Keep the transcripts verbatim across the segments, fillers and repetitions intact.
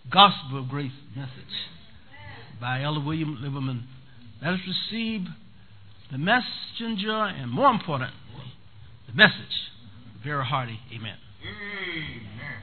Gospel of Grace message by Elder William Lieberman. Let us receive the messenger and, more importantly, the message. Very hearty amen. Amen.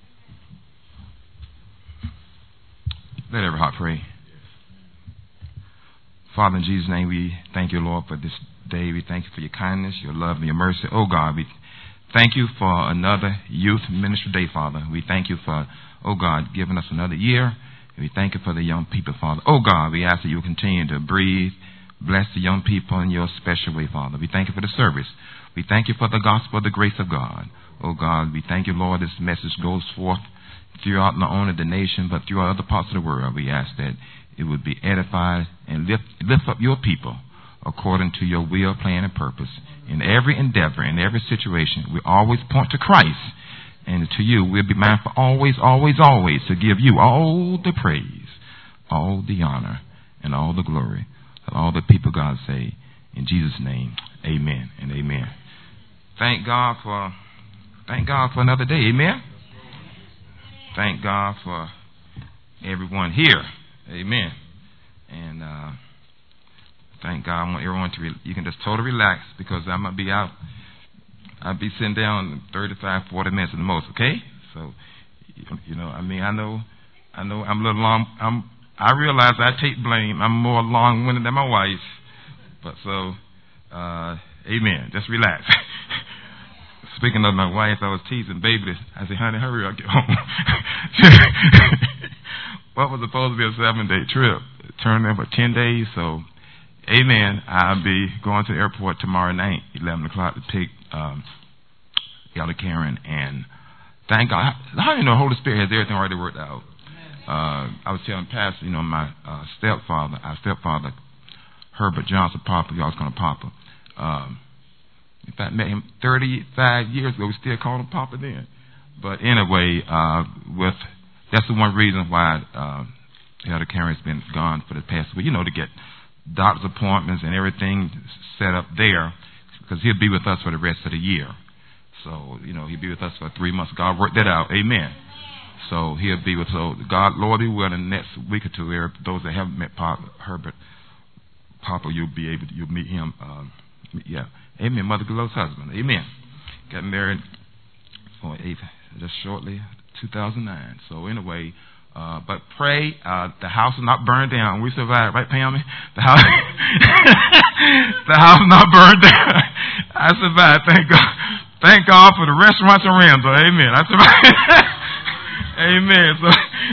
Let every heart pray. Father, in Jesus' name, we thank you, Lord, for this day. We thank you for your kindness, your love, and your mercy. Oh, God, we thank you for another youth ministry day, Father. We thank you for, oh, God, giving us another year. We thank you for the young people, Father. Oh, God, we ask that you continue to breathe, bless the young people in your special way, Father. We thank you for the service. We thank you for the gospel of the grace of God. Oh, God, we thank you, Lord, this message goes forth throughout not only the nation, but throughout other parts of the world. We ask that it would be edified and lift, lift up your people according to your will, plan, and purpose. In every endeavor, in every situation, we always point to Christ. And to you, we'll be mindful always, always, always to give you all the praise, all the honor, and all the glory. All the people of God say, in Jesus' name, amen and amen. Thank God for, thank God for another day, amen. Thank God for everyone here, amen. And uh, thank God. I want everyone to, re- you can just totally relax because I'm going to be out. I'll be sitting down thirty-five, forty minutes at the most, okay? So, you know, I mean, I know, I know I'm a little long. I'm, I realize I take blame. I'm more long-winded than my wife. But so, uh, amen. Just relax. Speaking of my wife, I was teasing baby. I said, honey, hurry up, get home. What was supposed to be a seven-day trip? It turned in for ten days, so amen. I'll be going to the airport tomorrow night, eleven o'clock, to pick um, Elder Karen. And thank God. How do you know the Holy Spirit has everything already worked out? Uh, I was telling Pastor, you know, my uh, stepfather, our stepfather, Herbert Johnson, Papa, y'all was calling him Papa. Um, in fact, met him thirty-five years ago. We still called him Papa then. But anyway, uh, with that's the one reason why uh, Elder Karen's been gone for the past week, you know, to get doctor's appointments and everything set up there, because he'll be with us for the rest of the year. So, you know, he'll be with us for three months. God worked that out. Amen. So he'll be with, so God, Lord, be willing, the next week or two, there, those that haven't met Papa, Herbert, Papa, you'll be able to, you'll meet him. Um, yeah. Amen. Mother Glow's husband. Amen. Got married for eight, just shortly, two thousand nine. So anyway, Uh, but pray, uh, the house is not burned down. We survived, right, Pammy? The house, the house not burned down. I survived. Thank God. Thank God for the restaurants in Ramsey. Amen. I survived. Amen. So,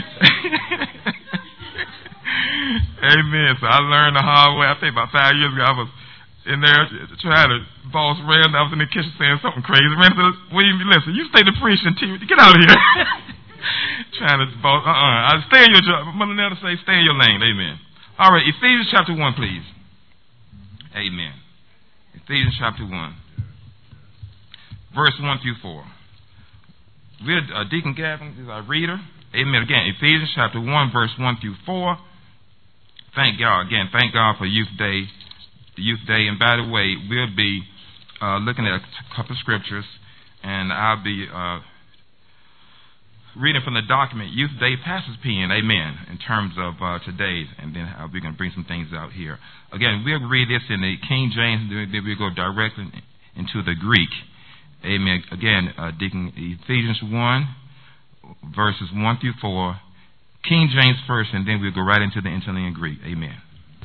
amen. So I learned the hard way. I think about five years ago, I was in there trying to boss Ramsey. I was in the kitchen saying something crazy. Ramsey said, William, listen, you stay to preach until you get out of here. Trying to boss, uh-uh. I stay in your job. Mother Nelda say, stay in your lane. Amen. All right, Ephesians chapter one, please. Amen. Ephesians chapter one, verse one through four. We're, uh, Deacon Gavin is our reader. Amen. Again, Ephesians chapter one, verse one through four. Thank God. Again, thank God for Youth Day. The Youth Day. And by the way, we'll be uh, looking at a couple of scriptures, and I'll be uh, reading from the document Youth Day Pastor's Pen, amen, in terms of uh, today, and then uh, we're going to bring some things out here. Again, we'll read this in the King James, and then we'll go directly into the Greek. Amen. Again, uh, Deacon, Ephesians one, verses one through four, King James first, and then we'll go right into the interlinear Greek. Amen.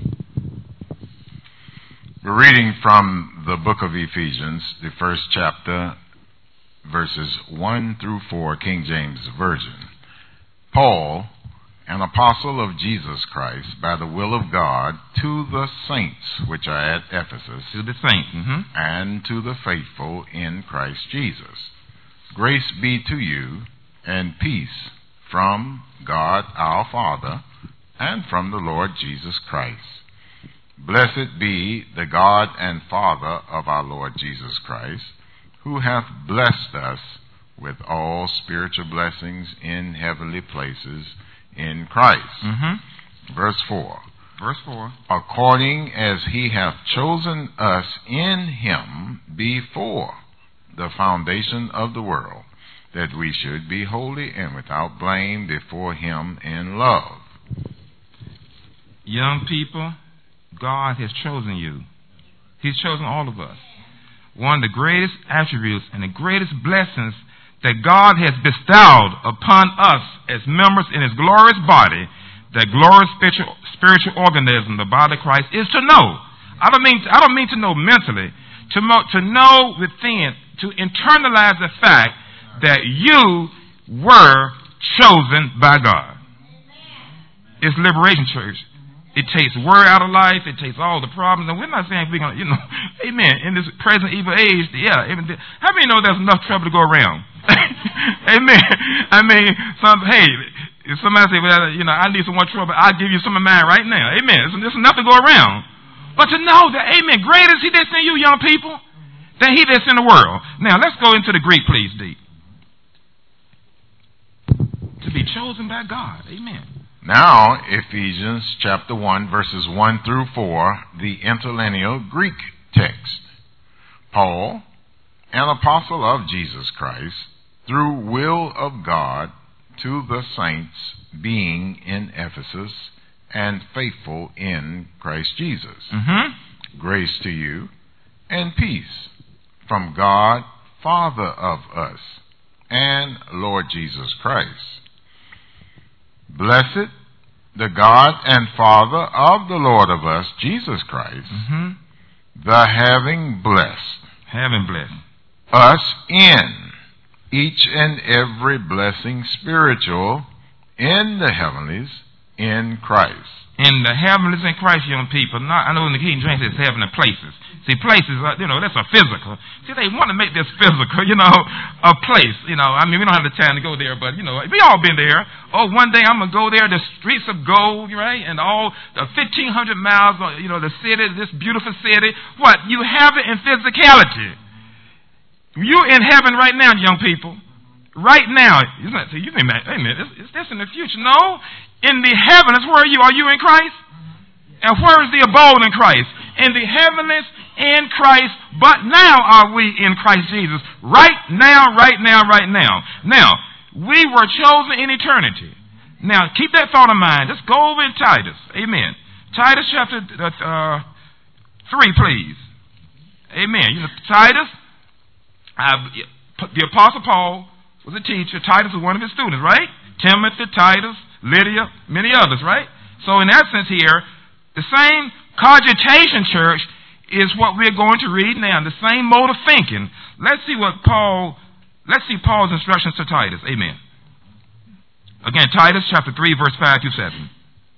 We're reading from the book of Ephesians, the first chapter, verses one through four, King James Version. Paul, an apostle of Jesus Christ, by the will of God, to the saints which are at Ephesus, to the saints, mm-hmm. and to the faithful in Christ Jesus. Grace be to you, and peace from God our Father, and from the Lord Jesus Christ. Blessed be the God and Father of our Lord Jesus Christ, who hath blessed us with all spiritual blessings in heavenly places in Christ. Mm-hmm. Verse four. Verse four. According as he hath chosen us in him before the foundation of the world, that we should be holy and without blame before him in love. Young people, God has chosen you. He's chosen all of us. One of the greatest attributes and the greatest blessings that God has bestowed upon us as members in his glorious body, that glorious spiritual, spiritual organism, the body of Christ, is to know. I don't mean, I don't mean to know mentally, to, mo- to know within, to internalize the fact that you were chosen by God. It's Liberation Church. It takes worry out of life. It takes all the problems. And we're not saying we're going to, you know, amen, in this present evil age, yeah. How many know there's enough trouble to go around? Amen. I mean, some, hey, if somebody say, well, you know, I need some more trouble, I'll give you some of mine right now. Amen. There's enough to go around. But to know that, amen, greater is he that's in you, young people, than he that's in the world. Now, let's go into the Greek, please, D. To be chosen by God. Amen. Now, Ephesians chapter one, verses one through four, the interlinear Greek text. Paul, an apostle of Jesus Christ, through will of God, to the saints being in Ephesus and faithful in Christ Jesus. Mm-hmm. Grace to you and peace from God, Father of us, and Lord Jesus Christ. Blessed the God and Father of the Lord of us, Jesus Christ, mm-hmm. the having blessed, having blessed us in each and every blessing spiritual in the heavenlies in Christ. In the heavenlies in Christ, young people. Not, I know in the King James it's heavenly places. See, places, are, you know, that's a physical. See, they want to make this physical, you know, a place. You know, I mean, we don't have the time to go there, but, you know, we all been there. Oh, one day I'm going to go there, the streets of gold, right? And all the fifteen hundred miles, you know, the city, this beautiful city. What? You have it in physicality. You're in heaven right now, young people. Right now. Isn't that, so you think, man, hey, man, is this in the future? No. In the heavens, where are you? Are you in Christ? And where is the abode in Christ? In the heavens, in Christ, but now are we in Christ Jesus. Right now, right now, right now. Now, we were chosen in eternity. Now, keep that thought in mind. Let's go over in Titus. Amen. Titus chapter uh, three, please. Amen. You know, Titus, uh, the Apostle Paul was a teacher. Titus was one of his students, right? Timothy, Titus, Lydia, many others, right? So in that sense here, the same cogitation, church, is what we're going to read now. The same mode of thinking. Let's see what Paul, let's see Paul's instructions to Titus. Amen. Again, Titus chapter three, verse five through seven.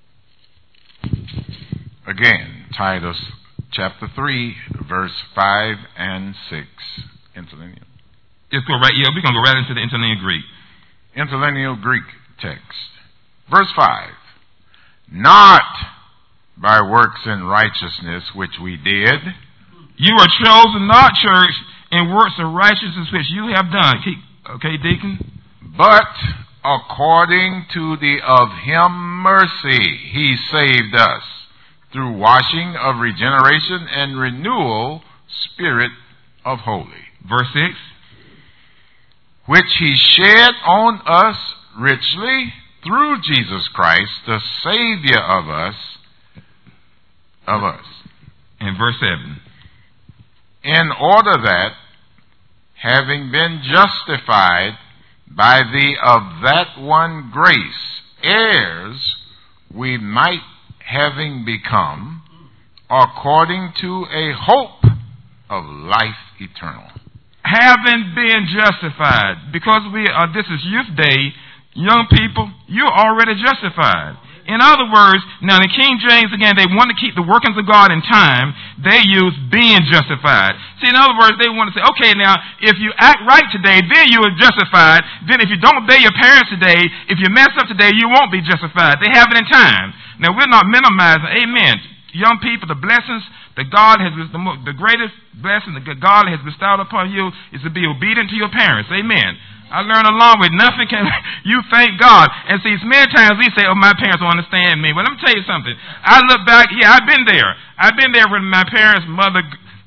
Again, Titus chapter three, verse five and six. Interlinear. Let's go right, yeah, we're going to go right into the interlinear Greek. Interlinear Greek text. Verse five. Not by works in righteousness which we did. You are chosen not, church, in works of righteousness which you have done. Keep, okay, deacon? But according to the of him mercy he saved us through washing of regeneration and renewal, spirit of holy. Verse six. Which he shed on us richly through Jesus Christ, the Savior of us, of us. And verse seven. In order that, having been justified by the of that one grace, heirs, we might, having become, according to a hope of life eternal. Having been justified, because we are, this is Youth Day, young people, you're already justified. In other words, now in King James, again, they want to keep the workings of God in time. They use being justified. See, in other words, they want to say, okay, now, if you act right today, then you are justified. Then if you don't obey your parents today, if you mess up today, you won't be justified. They have it in time. Now, we're not minimizing, amen, young people, the blessings that God has, the, the greatest blessing that God has bestowed upon you is to be obedient to your parents. Amen. I learned along with nothing can you thank God. And see, many times we say, oh, my parents don't understand me. But let me tell you something. I look back, yeah, I've been there. I've been there when my parents' mother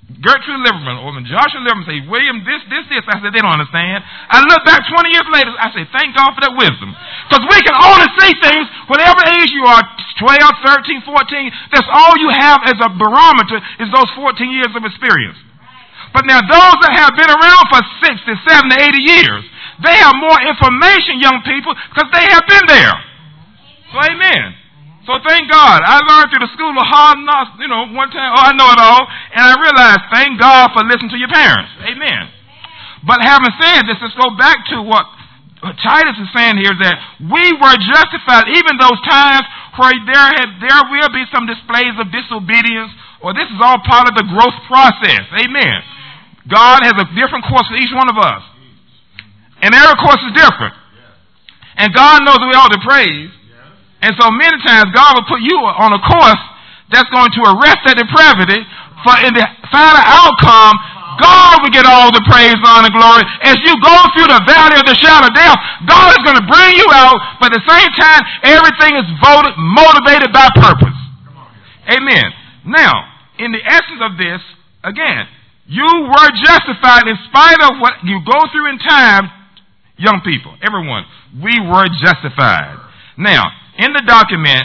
Gertrude Lieberman or when Joshua Lieberman say, William, this, this, this, I said, they don't understand. I look back twenty years later, I say, thank God for that wisdom. Because we can only see things, whatever age you are, twelve, thirteen, fourteen, that's all you have as a barometer is those fourteen years of experience. But now those that have been around for sixty, seventy, eighty years, they have more information, young people, because they have been there. So amen. So thank God. I learned through the school of hard knocks, you know, one time, oh, I know it all. And I realized, thank God for listening to your parents. Amen. But having said this, let's go back to what Titus is saying here, that we were justified even those times where there had, there will be some displays of disobedience, or this is all part of the growth process. Amen. God has a different course for each one of us. And every course is different. And God knows we ought to praise. And so many times God will put you on a course that's going to arrest that depravity, for in the final outcome, God will get all the praise, honor, and glory. As you go through the valley of the shadow of death, God is going to bring you out, but at the same time, everything is voted, motivated by purpose. Amen. Now, in the essence of this, again, you were justified in spite of what you go through in time, young people, everyone. We were justified. Now, in the document,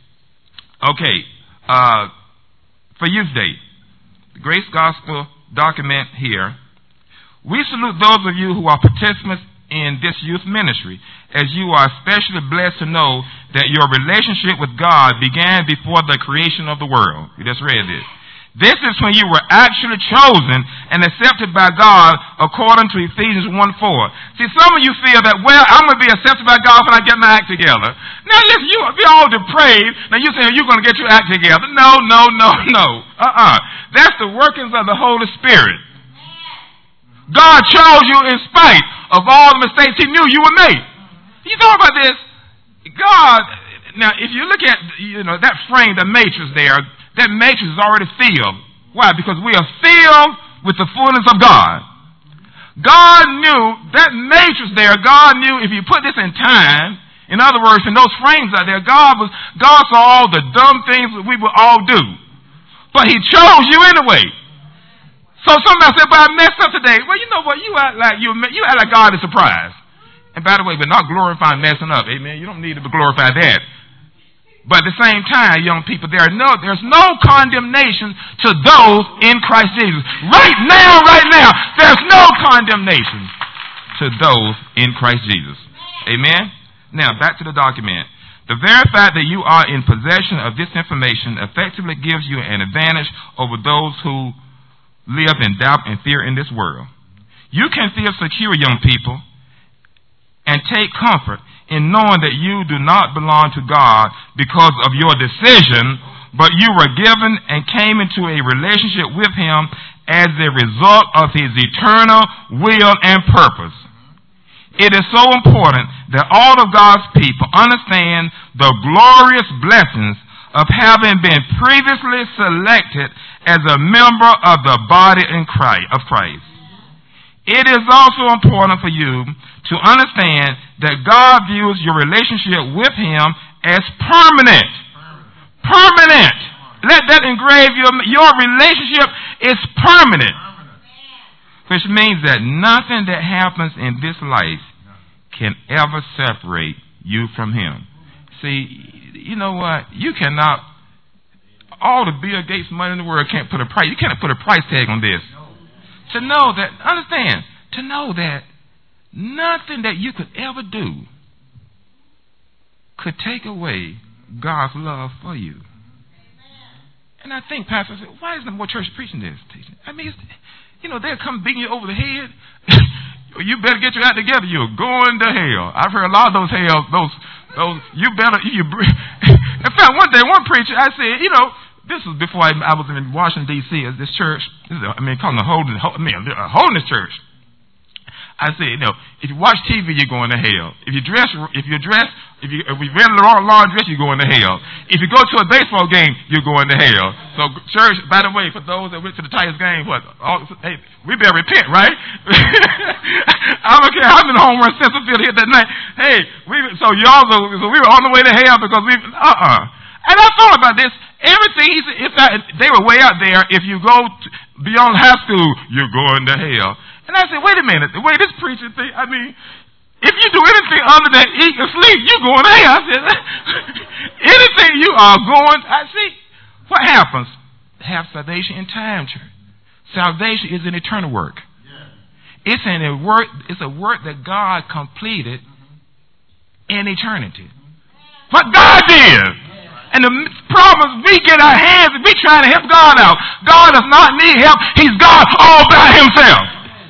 okay, uh, for Youth Day, the Grace Gospel document here, we salute those of you who are participants in this youth ministry, as you are especially blessed to know that your relationship with God began before the creation of the world. You just read this. This is when you were actually chosen and accepted by God according to Ephesians one four. See, some of you feel that, well, I'm going to be accepted by God when I get my act together. Now, listen, you be all depraved. Now, you say you're going to get your act together. No, no, no, no. Uh-uh. That's the workings of the Holy Spirit. God chose you in spite of all the mistakes He knew you would make. You know about this? God, now, if you look at, you know, that frame, the matrix there, that matrix is already filled. Why? Because we are filled with the fullness of God. God knew that matrix there. God knew if you put this in time, in other words, in those frames out there, God was God saw all the dumb things that we would all do, but He chose you anyway. So somebody said, "But I messed up today." Well, you know what? You act like you you act like God is surprised. And by the way, we're not glorifying messing up. Amen. You don't need to glorify that. But at the same time, young people, there are no, there's no condemnation to those in Christ Jesus. Right now, right now, there's no condemnation to those in Christ Jesus. Amen? Now, back to the document. The very fact that you are in possession of this information effectively gives you an advantage over those who live in doubt and fear in this world. You can feel secure, young people, and take comfort in knowing that you do not belong to God because of your decision, but you were given and came into a relationship with Him as a result of His eternal will and purpose. It is so important that all of God's people understand the glorious blessings of having been previously selected as a member of the body in Christ, of Christ. It is also important for you to understand that God views your relationship with Him as permanent. Permanent. Let that engrave your, your relationship is permanent. Which means that nothing that happens in this life can ever separate you from Him. See, you know what? You cannot, all the Bill Gates money in the world can't put a price, you can't put a price tag on this. To know that, understand, to know that nothing that you could ever do could take away God's love for you. And I think, Pastor, I said, why isn't more church preaching this? Teaching? I mean, it's, you know, they'll come beating you over the head. You better get your act together. You're going to hell. I've heard a lot of those hell, those, those, you better, you, in fact, one day, one preacher, I said, you know, this was before I, I was in Washington, D C as this church, this is, I mean, calling a holiness, I mean, a holiness church. I said, you know, if you watch T V, you're going to hell. If you dress, if you dress, if you if you wear the wrong, wrong dress, you're going to hell. If you go to a baseball game, you're going to hell. So, church, by the way, for those that went to the Tigers game, what? All, hey, we better repent, right? I don't care how many home runs Centerfield hit that night. Hey, we so y'all, so we were on the way to hell because we, uh-uh. And I thought about this. Everything, he said, if I, they were way out there, if you go to, beyond high school, you're going to hell. And I said, wait a minute, the way this preacher thing, I mean, if you do anything other than eat and sleep, you're going to hell. I said, anything you are going, I see, what happens? Have salvation in time, church. Salvation is an eternal work. It's an a work, it's a work that God completed in eternity. What God did. And the problem is we get our hands and we trying to help God out. God does not need help. He's God all by himself.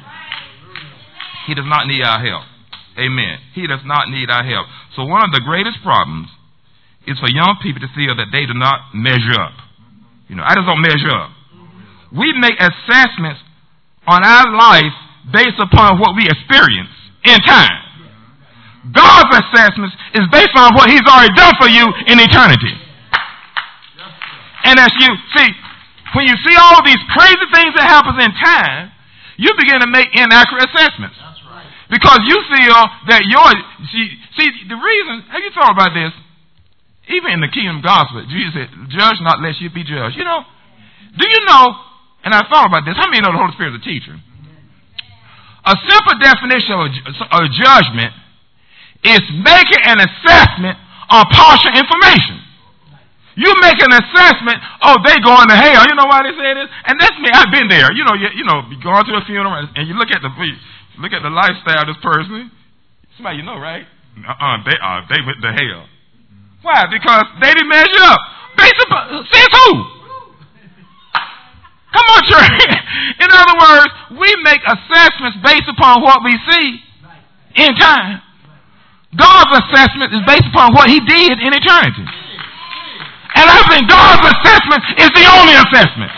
He does not need our help. Amen. He does not need our help. So one of the greatest problems is for young people to feel that they do not measure up. You know, I just don't measure up. We make assessments on our life based upon what we experience in time. God's assessments is based on what he's already done for you in eternity. And as you see, when you see all these crazy things that happen in time, you begin to make inaccurate assessments. Because you feel that your, see, see, the reason, have you thought about this? Even in the kingdom gospel, Jesus said, judge not lest you be judged. You know, do you know, and I thought about this, how many know the Holy Spirit is a teacher? A simple definition of, of judgment is making an assessment on partial information. You make an assessment, oh, they going to hell. You know why they say this? And that's me. I've been there. You know, you, you know, you go to a funeral and, and you look at the look at the lifestyle of this person. Somebody you know, right? Uh-uh, they uh, they went to hell. Why? Because they didn't measure up. Based upon, says who? Come on, church. In other words, we make assessments based upon what we see in time. God's assessment is based upon what he did in eternity. And I think God's assessment is the only assessment.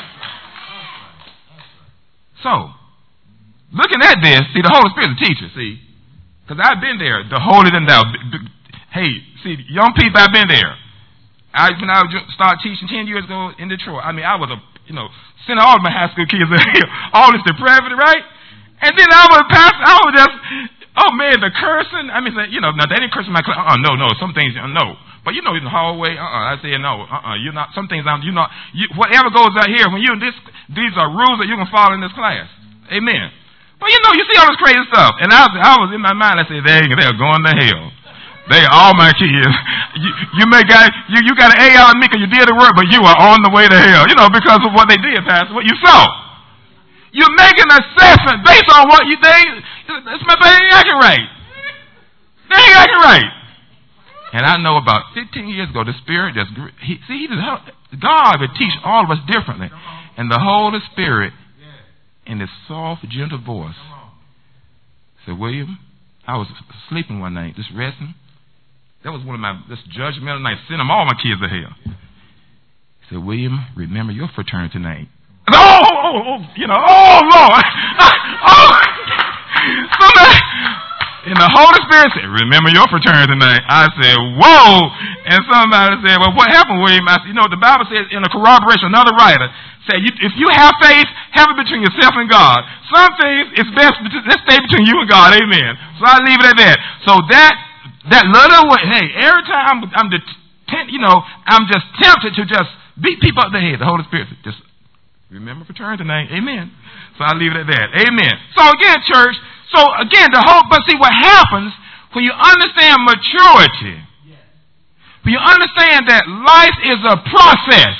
So, looking at this, see, the Holy Spirit is a teacher, see. Because I've been there, the holier than thou. Hey, see, young people, I've been there. I, when I started teaching ten years ago in Detroit, I mean, I was a, you know, sending all of my high school kids here, all this depravity, right? And then I was pastor, I was just, oh man, the cursing. I mean, you know, now they didn't curse in my class. Uh-uh, no, no, some things, uh, no. But you know, in the hallway, uh-uh, I said no, uh-uh, you're not, some things, I'm, you're not, you, whatever goes out here, when you're in this, these are rules that you can follow in this class. Amen. But you know, you see all this crazy stuff. And I was, I was in my mind, I said, they, they're going to hell. They are all my kids. You, you may got, you, you got an A out of me because you did the work, but you are on the way to hell. You know, because of what they did, Pastor, what you saw. You're making an assessment based on what you think. It's my thing ain't acting right. They ain't acting right. And I know about fifteen years ago, the Spirit just, he, see, he just, God would teach all of us differently. And the Holy Spirit, in this soft, gentle voice, said, William, I was sleeping one night, just resting. That was one of my just judgmental nights. Send them all my kids to hell. He said, William, remember your fraternity tonight. Oh, oh, oh, you know, oh, Lord. Oh. So that, and the Holy Spirit said, remember your fraternity tonight. I said, whoa. And somebody said, well, what happened, William? I said, you know, the Bible says in a corroboration, another writer said, you, if you have faith, have it between yourself and God. Some things, it's best, let's stay between you and God. Amen. So I leave it at that. So that, that little way, hey, every time I'm, I'm the, you know, I'm just tempted to just beat people up the head. The Holy Spirit said, just remember fraternity tonight. Amen. So I leave it at that. Amen. So again, church, so again, the whole, but see what happens when you understand maturity, when you understand that life is a process.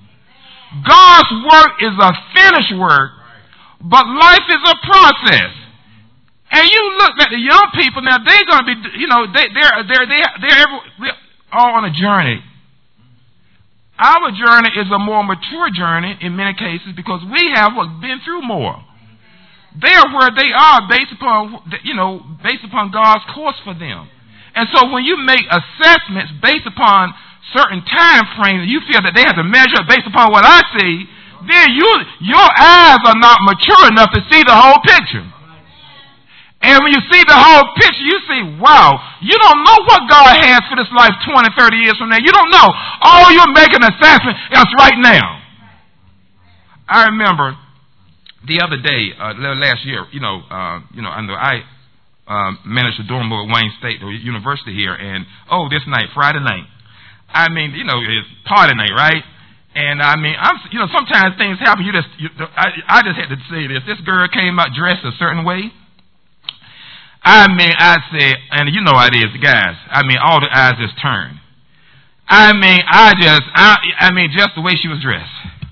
God's work is a finished work, but life is a process. And you look at the young people now; they're going to be, you know, they, they're they're they're they're, every, they're all on a journey. Our journey is a more mature journey in many cases because we have been through more. They are where they are based upon, you know, based upon God's course for them. And so when you make assessments based upon certain time frames, you feel that they have to measure based upon what I see, then you, your eyes are not mature enough to see the whole picture. And when you see the whole picture, you see, wow, you don't know what God has for this life twenty, thirty years from now. You don't know. All you're making an assessment is right now. I remember the other day, uh, last year, you know, uh, you know, under I uh, managed a dorm at Wayne State University here, and oh, this night, Friday night, I mean, you know, it's party night, right? And I mean, I'm, you know, sometimes things happen. You just, you, I, I just had to say this. This girl came out dressed a certain way. I mean, I said, and you know how it is, guys. I mean, all the eyes just turned. I mean, I just, I, I mean, just the way she was dressed.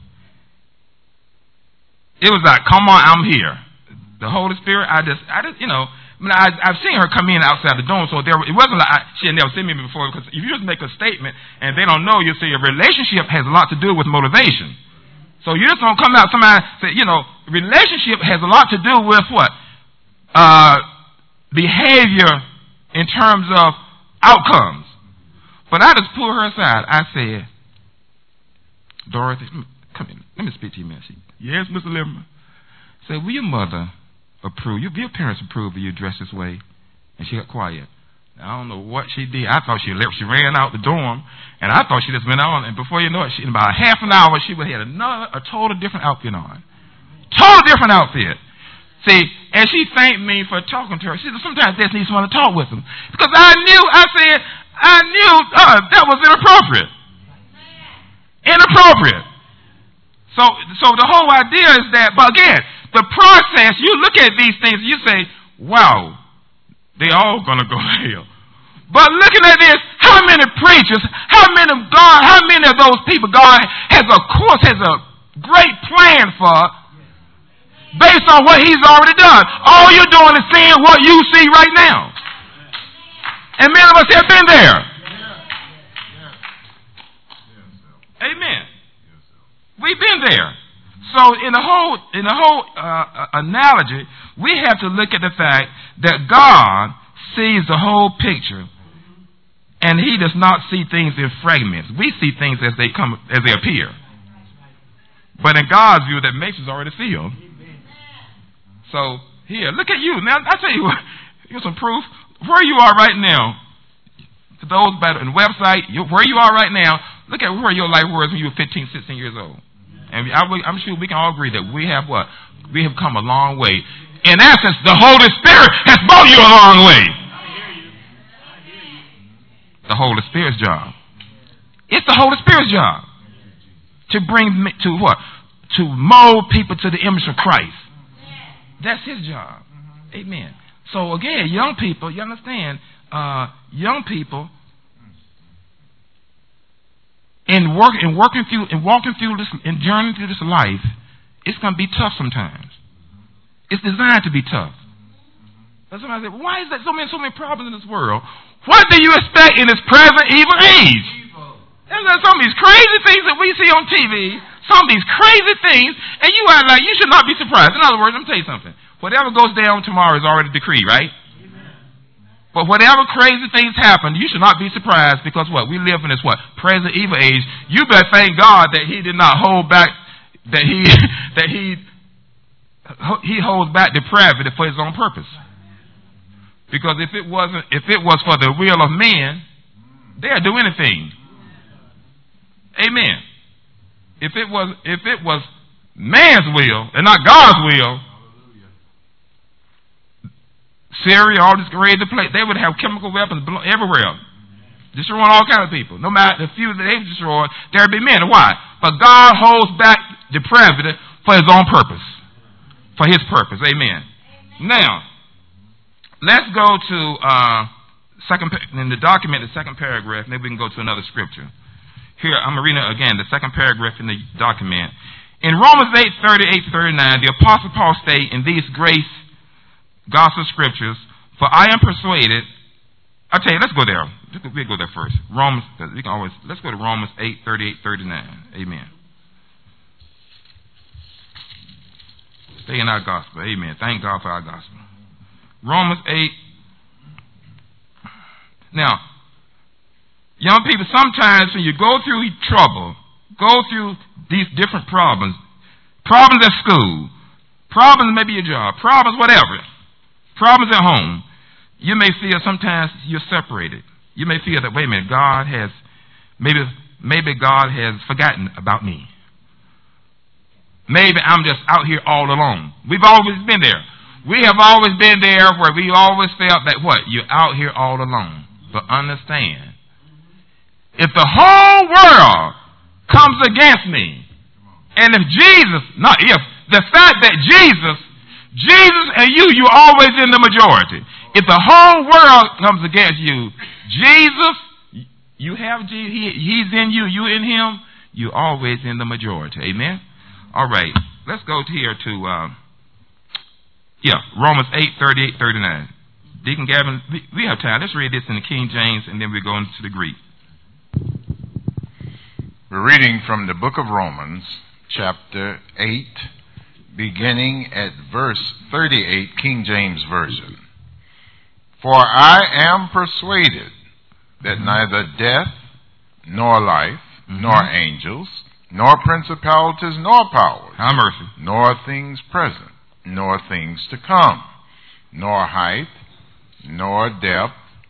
It was like, come on, I'm here. The Holy Spirit, I just, I just, you know, I mean, I, I've seen her come in outside the dome, so there, it wasn't like I, she had never seen me before. Because if you just make a statement and they don't know you, see, a relationship has a lot to do with motivation. So you just don't come out. Somebody say, you know, relationship has a lot to do with what? Uh, behavior in terms of outcomes. But I just pulled her aside. I said, Dorothy, come in. Let me speak to you, man. She, yes, Mister Limmer. I said, will your mother approve? Your, your parents approve of you dressed this way? And she got quiet. I don't know what she did. I thought she left. She ran out the dorm, and I thought she just went on. And before you know it, she, in about half an hour, she would have had another, a total different outfit on. Total different outfit. See, and she thanked me for talking to her. She said, sometimes Dad needs someone to talk with them. Because I knew, I said, I knew uh, that was inappropriate. Inappropriate. So, so the whole idea is that, but again, the process, you look at these things, you say, wow, they all going to go to hell. But looking at this, how many preachers, how many of God, how many of those people God has a course, has a great plan for, based on what He's already done. All you're doing is seeing what you see right now. And many of us have been there. Amen. We've been there. So in the whole in the whole uh, analogy, we have to look at the fact that God sees the whole picture, and He does not see things in fragments. We see things as they come, as they appear. But in God's view, that makes us already filled. So here, look at you. Now I tell you what, here's some proof. Where you are right now, to those by the website, you, where you are right now, look at where your life was when you were fifteen, sixteen years old. And I, I'm sure we can all agree that we have what? We have come a long way. In essence, the Holy Spirit has brought you a long way. The Holy Spirit's job. It's the Holy Spirit's job to bring to what? To mold people to the image of Christ. That's His job. Amen. So again, young people, you understand, uh, young people, in work in working through in walking through this and journeying through this life, it's going to be tough sometimes. It's designed to be tough. But somebody said, why is there so many so many problems in this world? What do you expect in this present evil age? There's some of these crazy things that we see on T V, some of these crazy things, and you are like, you should not be surprised. In other words, let me tell you something. Whatever goes down tomorrow is already decreed, right? But whatever crazy things happen, you should not be surprised, because what? We live in this what? Present evil age. You better thank God that He did not hold back, that He that He He holds back depravity for His own purpose. Because if it wasn't, if it was for the will of men, they'd do anything. Amen. If it was if it was man's will and not God's will, Syria, all this ready to play, they would have chemical weapons everywhere, destroying all kinds of people. No matter the few that they destroyed, there'd be many. Why? But God holds back depravity for His own purpose, for His purpose. Amen. Now, let's go to uh, second in the document, the second paragraph. Maybe we can go to another scripture. Here, I'm reading it again, the second paragraph in the document. In Romans eight, thirty-eight to thirty-nine, the Apostle Paul states in these grace gospel scriptures, for I am persuaded. I'll tell you, let's go there. We'll go there first. Romans, we can always, let's go to Romans eight, thirty-eight, thirty-nine. Amen. Stay in our gospel. Amen. Thank God for our gospel. Romans eight. Now, young people, sometimes when you go through trouble, go through these different problems, problems at school, problems maybe your job, problems whatever, problems at home, you may feel sometimes you're separated. You may feel that, wait a minute, God has, maybe maybe God has forgotten about me. Maybe I'm just out here all alone. We've always been there. We have always been there where we always felt that what? You're out here all alone. But understand, If the whole world comes against me, and if Jesus, not if, the fact that Jesus, Jesus and you, you're always in the majority. If the whole world comes against you, Jesus, you have Jesus, he, he's in you, you in him, you're always in the majority. Amen? All right, let's go to here to, uh, yeah, Romans eight, thirty-eight, thirty-nine. Deacon Gavin, we, we have time. Let's read this in the King James, and then we go into the Greek. We're reading from the book of Romans, chapter eight, beginning at verse thirty-eight, King James Version. For I am persuaded that neither death, nor life, mm-hmm. nor angels, nor principalities, nor powers, have mercy, nor things present, nor things to come, nor height, nor depth,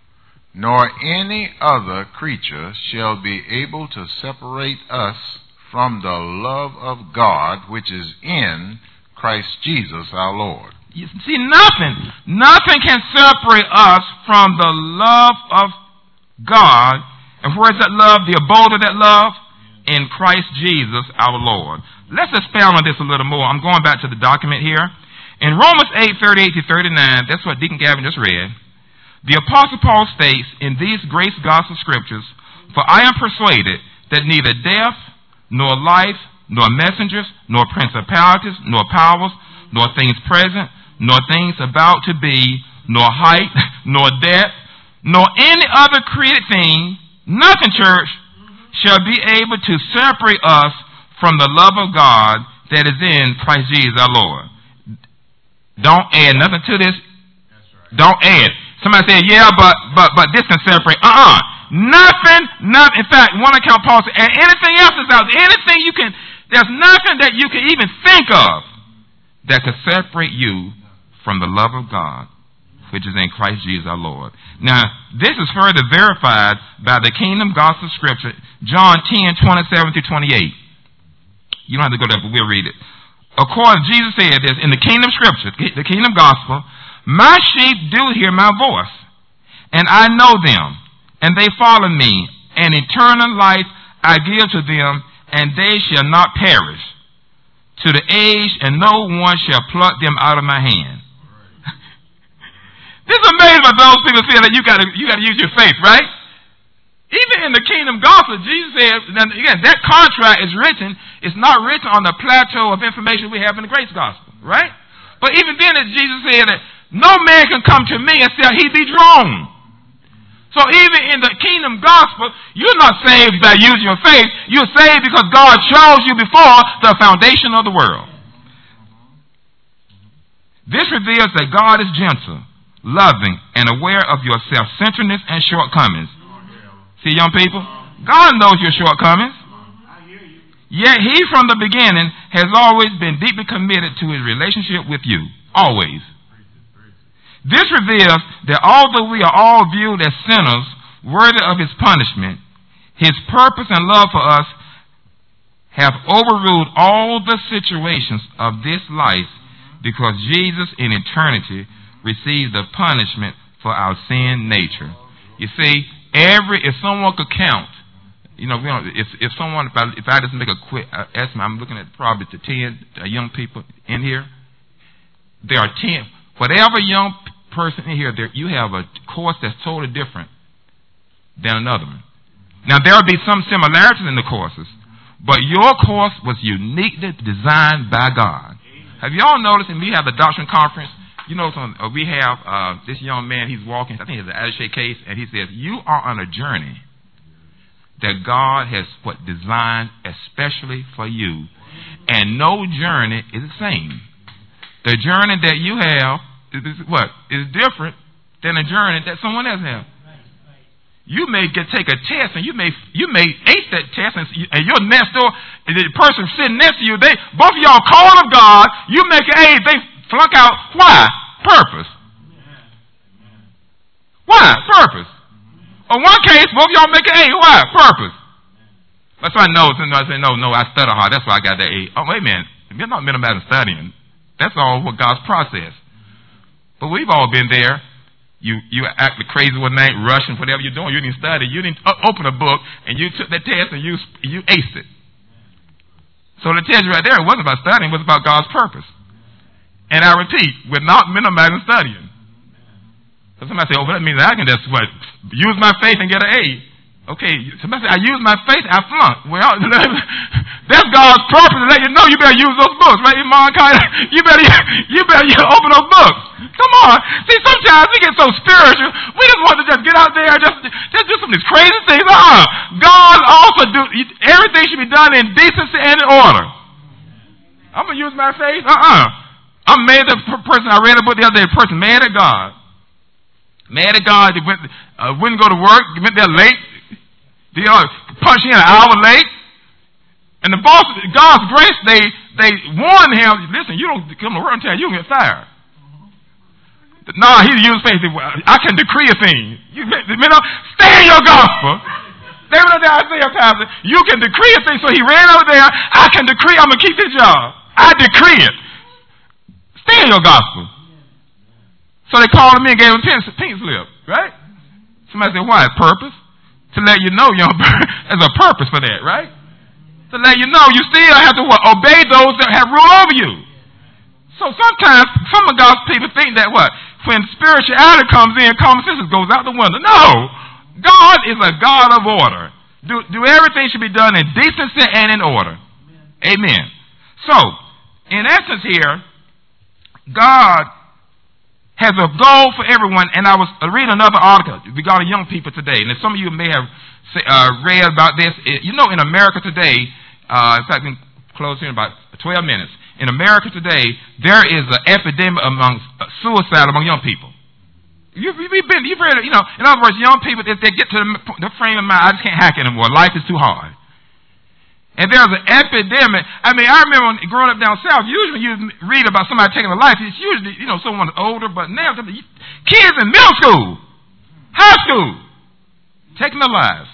nor any other creature shall be able to separate us from the love of God which is in Christ Jesus our Lord. You see, nothing, nothing can separate us from the love of God. And where is that love? The abode of that love? In Christ Jesus our Lord. Let's expound on this a little more. I'm going back to the document here. In Romans eight, thirty-eight to thirty-nine, that's what Deacon Gavin just read. The Apostle Paul states in these grace gospel scriptures, for I am persuaded that neither death, nor life, nor messengers, nor principalities, nor powers, nor things present, nor things about to be, nor height, nor depth, nor any other created thing, nothing, church, shall be able to separate us from the love of God that is in Christ Jesus our Lord. Don't add nothing to this. Don't add. Somebody said, yeah, but but but this can separate. Uh-uh. Nothing, nothing. In fact, one account Paul said, and anything else is out. Anything you can, there's nothing that you can even think of that could separate you from the love of God, which is in Christ Jesus our Lord. Now, this is further verified by the Kingdom Gospel Scripture, John ten, twenty-seven through twenty-eight. You don't have to go there, but we'll read it. According, Jesus said this in the Kingdom Scripture, the Kingdom Gospel, my sheep do hear my voice, and I know them, and they follow me, and eternal life I give to them, and they shall not perish to the age, and no one shall pluck them out of my hand. This is amazing when those people feel that you got to you got to use your faith, right? Even in the Kingdom Gospel, Jesus said, again, that contract is written. It's not written on the plateau of information we have in the Grace Gospel, right? But even then, as Jesus said that no man can come to me except he be drawn. So even in the Kingdom Gospel, you're not saved by using your faith. You're saved because God chose you before the foundation of the world. This reveals that God is gentle, loving, and aware of your self-centeredness and shortcomings. See, young people, God knows your shortcomings. Yet he, from the beginning, has always been deeply committed to his relationship with you. Always. This reveals that although we are all viewed as sinners, worthy of his punishment, his purpose and love for us have overruled all the situations of this life because Jesus in eternity received the punishment for our sin nature. You see, every if someone could count, you know, if if someone if I if I just make a quick uh, estimate, I'm looking at probably to ten uh, young people in here. There are ten. Whatever young person in here, there you have a course that's totally different than another one. Now there will be some similarities in the courses, but your course was uniquely designed by God. Have you all noticed? And we have the doctrine conference. You know, some, uh, we have uh, this young man, he's walking, I think it's an attaché case, and he says, you are on a journey that God has what designed especially for you. And no journey is the same. The journey that you have is what? Is different than a journey that someone else has. You may get take a test and you may you may ace that test and, and you're next door, the person sitting next to you, they both of y'all call of God, you make an A, they flunk out. Why? Purpose. Why? Purpose. In one case, both of y'all make an A. Why? Purpose. That's why I know. I say, no, no, I study hard. That's why I got that A. Oh, wait a minute. You're not minimizing studying. That's all what God's process. But we've all been there. you, you act crazy one night, rushing, whatever you're doing. You didn't study. You didn't open a book, and you took that test, and you you aced it. So it tells you right there, it wasn't about studying. It was about God's purpose. And I repeat, we're not minimizing studying. So somebody say, oh, well, that means I can just, what, use my faith and get an A. Okay, somebody say, I use my faith, I flunk. Well, that's God's purpose to let you know you better use those books, right? You better, you better open those books. Come on. See, sometimes we get so spiritual, we just want to just get out there and just, just do some of these crazy things. Uh-uh. God also do, everything should be done in decency and in order. I'm going to use my faith? Uh-uh. I'm mad at the person, I read a book the other day, a person mad at God. Mad at God, they went, uh, wouldn't go to work, went there late. They uh, punched in an hour late. And the boss, God's grace, they they warned him, listen, you don't come to work until you get fired. No, nah, he used faith. I can decree a thing. You, you know, stay in your gospel. They went to Isaiah pastor, you can decree a thing. So he ran over there, I can decree, I'm going to keep this job. I decree it. Stay in your gospel. So they called him in and gave him a pink, pink slip, right? Somebody said, why? Purpose? To let you know, young there's a purpose for that, right? To let you know you still have to what, obey those that have rule over you. So sometimes some of God's people think that what? When spirituality comes in, common sense goes out the window. No! God is a God of order. Do, do everything should be done in decency and in order. Amen. So, in essence here, God has a goal for everyone, and I was reading another article regarding young people today, and some of you may have uh, read about this. You know, in America today, uh, in fact, we can close here in about twelve minutes. In America today, there is an epidemic among uh, suicide among young people. You've, you've been, you've heard, you know, in other words, young people, if they get to the, the frame of mind, I just can't hack anymore. Life is too hard. And there's an epidemic. I mean, I remember growing up down south, usually you read about somebody taking a life, it's usually, you know, someone older, but now kids in middle school, high school, taking their lives.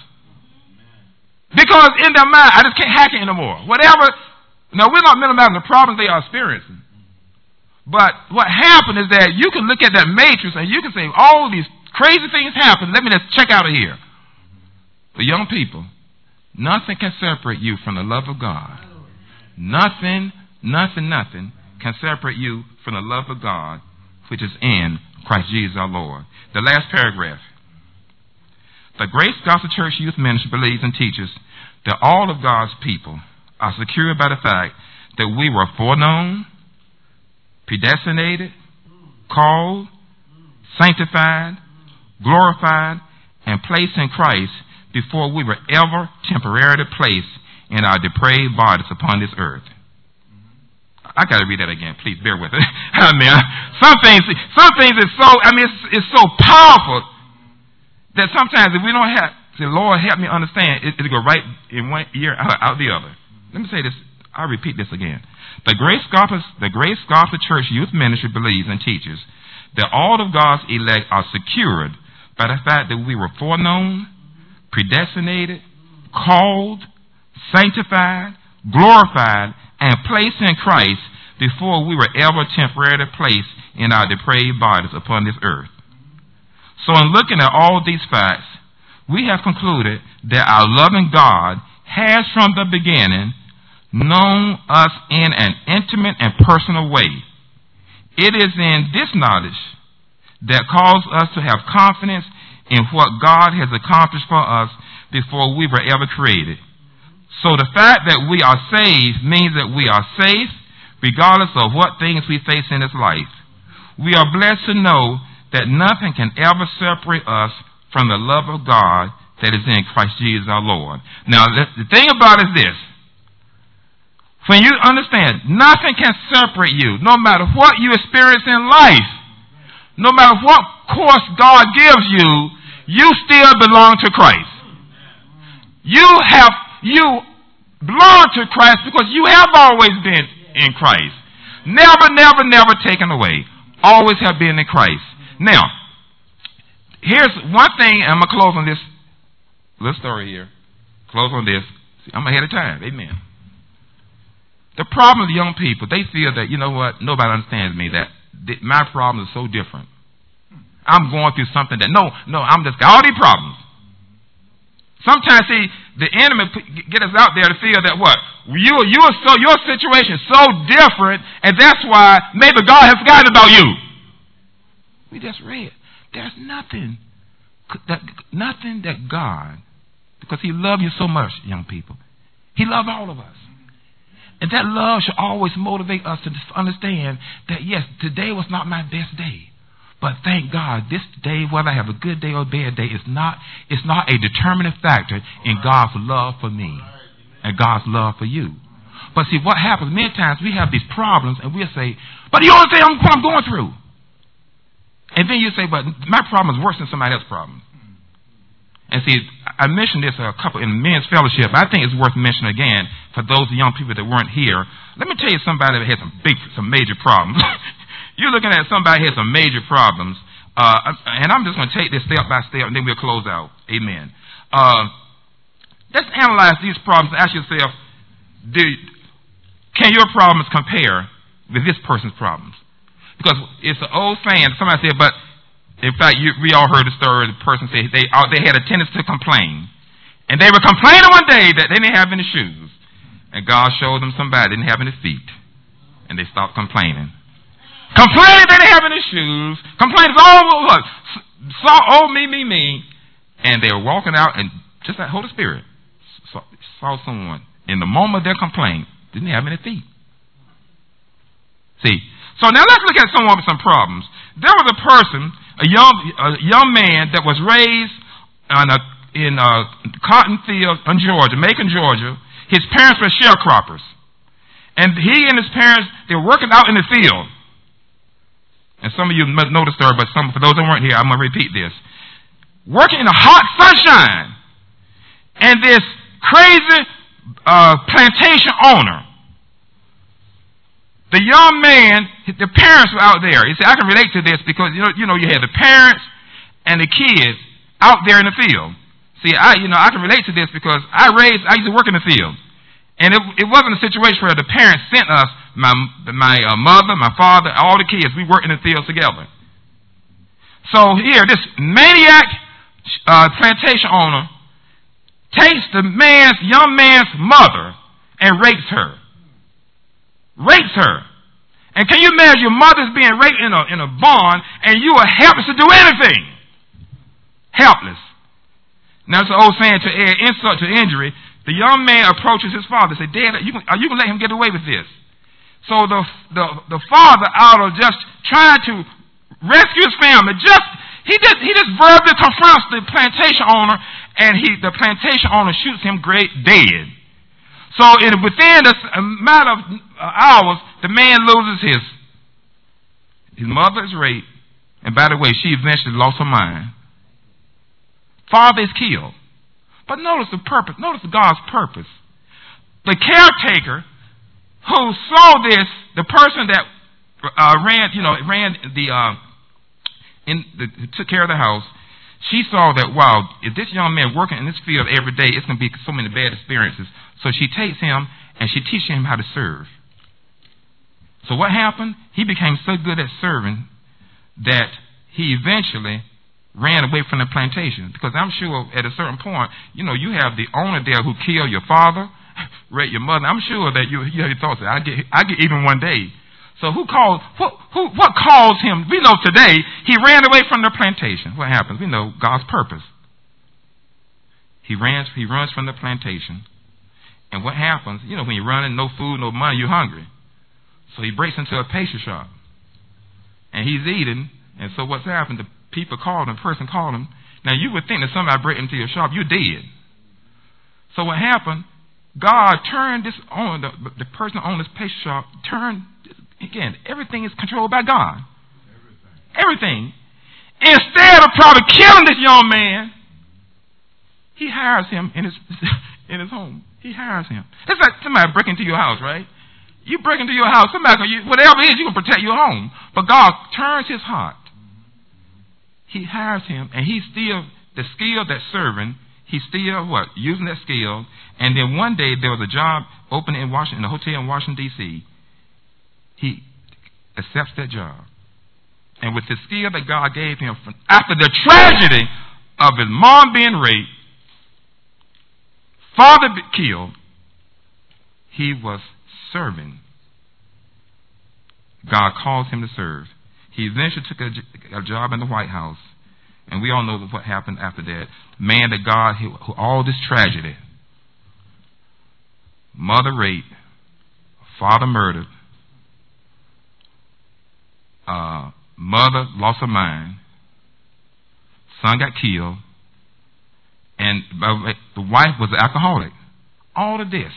Because in their mind, I just can't hack it anymore. Whatever, now we're not minimizing the problems they are experiencing. But what happened is that you can look at that matrix and you can say, all these crazy things happen. Let me just check out of here. For young people, nothing can separate you from the love of God. Nothing, nothing, nothing can separate you from the love of God, which is in Christ Jesus our Lord. The last paragraph. The Grace Gospel Church Youth Ministry believes and teaches that all of God's people are secured by the fact that we were foreknown, predestinated, called, sanctified, glorified, and placed in Christ before we were ever temporarily placed in our depraved bodies upon this earth. I got to read that again. Please bear with it. I mean, some things, some things is so. I mean, it's, it's so powerful that sometimes if we don't have, say, Lord, help me understand, it, it'll go right in one ear out, out the other. Let me say this. I'll repeat this again. The Grace Gospel, the Grace Gospel Church Youth Ministry believes and teaches that all of God's elect are secured by the fact that we were foreknown, predestinated, called, sanctified, glorified, and placed in Christ before we were ever temporarily placed in our depraved bodies upon this earth. So in looking at all these facts, we have concluded that our loving God has from the beginning known us in an intimate and personal way. It is in this knowledge that causes us to have confidence in what God has accomplished for us before we were ever created. So the fact that we are saved means that we are safe regardless of what things we face in this life. We are blessed to know that nothing can ever separate us from the love of God that is in Christ Jesus our Lord. Now, the thing about it is this. When you understand, nothing can separate you, no matter what you experience in life, no matter what course God gives you, you still belong to Christ. You have, you belong to Christ because you have always been in Christ. Never, never, never taken away. Always have been in Christ. Now, here's one thing, I'm going to close on this little story here. Close on this. See, I'm ahead of time. Amen. The problem with young people, they feel that, you know what, nobody understands me, that my problems are so different. I'm going through something that, no, no, I'm just got all these problems. Sometimes, see, the enemy get us out there to feel that what? You, you are so, your situation is so different, and that's why maybe God has forgotten about you. We just read. There's nothing, that, nothing that God, because he loved you so much, young people. He loved all of us. And that love should always motivate us to understand that, yes, today was not my best day. But thank God, this day, whether I have a good day or a bad day, is not, it's not a determining factor in God's love for me and God's love for you. But see, what happens, many times we have these problems and we'll say, but you don't say I'm, what I'm going through. And then you say, but my problem is worse than somebody else's problem. And see, I mentioned this a couple in men's fellowship. I think it's worth mentioning again for those young people that weren't here. Let me tell you somebody that had some big, some major problems. You're looking at somebody who has some major problems. Uh, and I'm just going to take this step by step and then we'll close out. Amen. Uh, let's analyze these problems and ask yourself, do, can your problems compare with this person's problems? Because it's an old saying. Somebody said, but in fact, you, we all heard the story. The person said they, uh, they had a tendency to complain. And they were complaining one day that they didn't have any shoes. And God showed them somebody didn't have any feet. And they stopped complaining. Complaining they didn't have any shoes. Complaining, oh, what? Saw, oh, me, me, me. And they were walking out and just like Holy Spirit saw, saw someone. In the moment of their complaint, didn't have any feet. See? So now let's look at someone with some problems. There was a person, a young, a young man that was raised on a, in a cotton field in Georgia, Macon, Georgia. His parents were sharecroppers. And he and his parents, they were working out in the field. And some of you must know the story, but some, for those that weren't here, I'm going to repeat this. Working in the hot sunshine. And this crazy uh, plantation owner, the young man, the parents were out there. He said, I can relate to this because, you know, you know, you had the parents and the kids out there in the field. See, I, you know, I can relate to this because I raised, I used to work in the field. And it, it wasn't a situation where the parents sent us, my my uh, mother, my father, all the kids. We worked in the fields together. So here, this maniac uh, plantation owner takes the man's, young man's mother and rapes her. Rapes her. And can you imagine your mother's being raped in a, in a barn and you are helpless to do anything? Helpless. Now it's an old saying, to add insult to injury. The young man approaches his father and says, Dad, you can, are you going to let him get away with this? So the, the, the father, out of just trying to rescue his family, just he just, he just verbally confronts the plantation owner, and he the plantation owner shoots him great dead. So in, within a matter of hours, the man loses his, his mother is raped, and by the way, she eventually lost her mind. Father is killed. But notice the purpose. Notice God's purpose. The caretaker who saw this, the person that uh, ran, you know, ran the, uh, in the, took care of the house, she saw that, wow, if this young man working in this field every day, it's going to be so many bad experiences. So she takes him and she teaches him how to serve. So what happened? He became so good at serving that he eventually ran away from the plantation. Because I'm sure at a certain point, you know, you have the owner there who killed your father, raped your mother. I'm sure that you, you have your thoughts that I get, I get even one day. So who called, what, who, what caused him? We know today he ran away from the plantation. What happens? We know God's purpose. He runs, he runs from the plantation. And what happens? You know, when you're running, no food, no money, you're hungry. So he breaks into a pastry shop. And he's eating. And so what's happened? The people called him, the person called him. Now you would think that somebody break into your shop, you're dead. So what happened? God turned this on, the, the person on this pastry shop, turned, again, everything is controlled by God. Everything. Everything. Instead of probably killing this young man, he hires him in his in his home. He hires him. It's like somebody breaking into your house, right? You break into your house, somebody, you, whatever it is, you can protect your home. But God turns his heart. He hires him, and he's still, the skill that's serving, he's still, what, using that skill. And then one day, there was a job open in Washington, in a hotel in Washington, D C He accepts that job. and with the skill that God gave him, after the tragedy of his mom being raped, father killed, he was serving. God calls him to serve. He eventually took a, a job in the White House, and we all know what happened after that. Man that God, who, who, all this tragedy, mother raped, father murdered, uh, mother lost her mind, son got killed, and the wife was an alcoholic. All of this.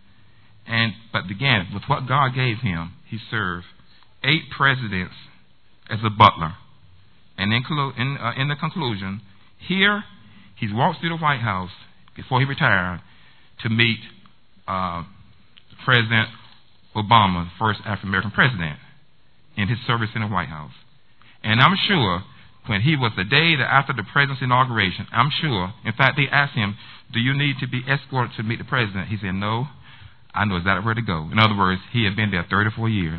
And but again, with what God gave him, he served eight presidents as a butler. And in, in, uh, in the conclusion, here he walks through the White House before he retired to meet uh, President Obama, the first African American president, in his service in the White House. And I'm sure when he was the day after the president's inauguration, I'm sure, in fact, they asked him, do you need to be escorted to meet the president? He said, no, I know exactly where to go. In other words, he had been there thirty-four years.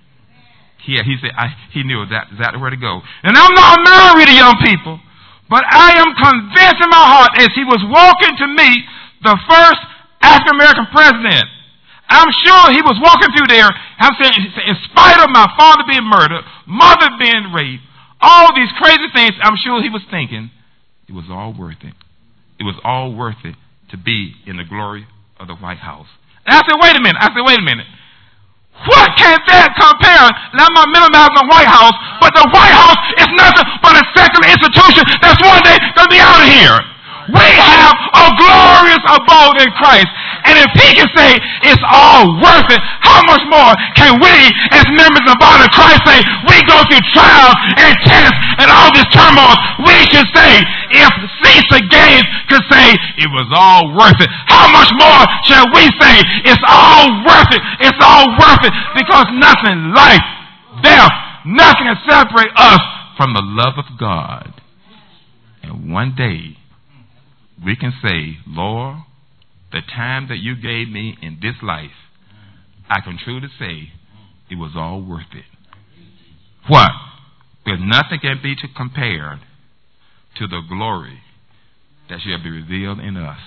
He, he said I, he knew exactly where to go. And I'm not married to young people, but I am convinced in my heart as he was walking to meet the first African American president, I'm sure he was walking through there. I'm saying, in spite of my father being murdered, mother being raped, all these crazy things, I'm sure he was thinking, it was all worth it. It was all worth it to be in the glory of the White House. And I said, wait a minute. I said, wait a minute. What can that compare? Now I'm not minimizing the White House, but the White House is nothing but a secular institution that's one day going to be out of here. We have a glorious abode in Christ. And if he can say it's all worth it, how much more can we as members of the body of Christ say we go through trials and tests and all this turmoil? We can say, if Caesar Gaines could say it was all worth it, how much more shall we say it's all worth it? It's all worth it, because nothing, life, death, nothing can separate us from the love of God. And one day we can say, Lord, the time that you gave me in this life, I can truly say it was all worth it. What? Because nothing can be to compared to the glory that shall be revealed in us.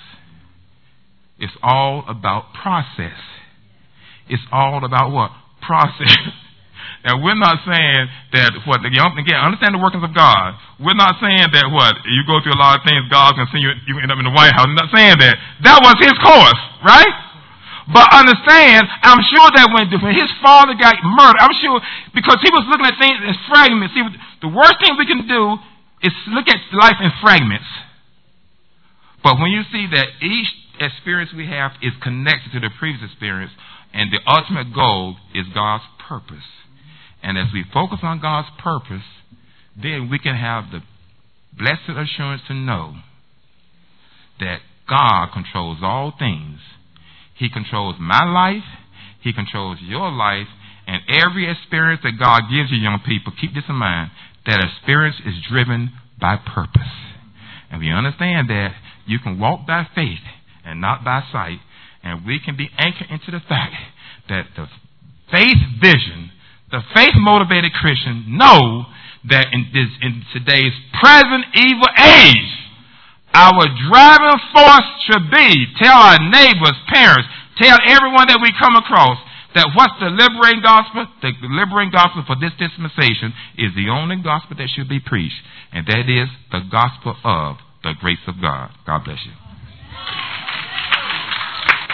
It's all about process. It's all about what? Process. And we're not saying that what the young again understand the workings of God. We're not saying that what you go through a lot of things, God can send you you end up in the White House. I'm not saying that. That was his course, right? But understand, I'm sure that when, when his father got murdered, I'm sure because he was looking at things as fragments. See, the worst thing we can do is look at life in fragments. But when you see that each experience we have is connected to the previous experience, and the ultimate goal is God's purpose. And as we focus on God's purpose, then we can have the blessed assurance to know that God controls all things. He controls my life. He controls your life. And every experience that God gives you, young people, keep this in mind, that experience is driven by purpose. And we understand that you can walk by faith and not by sight. And we can be anchored into the fact that the faith vision, the faith-motivated Christian know that in, this, in today's present evil age, our driving force should be, tell our neighbors, parents, tell everyone that we come across, that what's the liberating gospel? The liberating gospel for this dispensation is the only gospel that should be preached, and that is the gospel of the grace of God. God bless you.